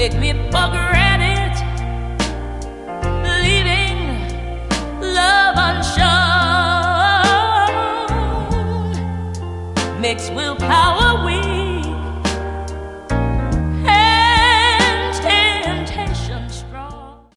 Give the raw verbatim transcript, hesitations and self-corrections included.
take me for granted, leaving love unshown. Makes willpower weak,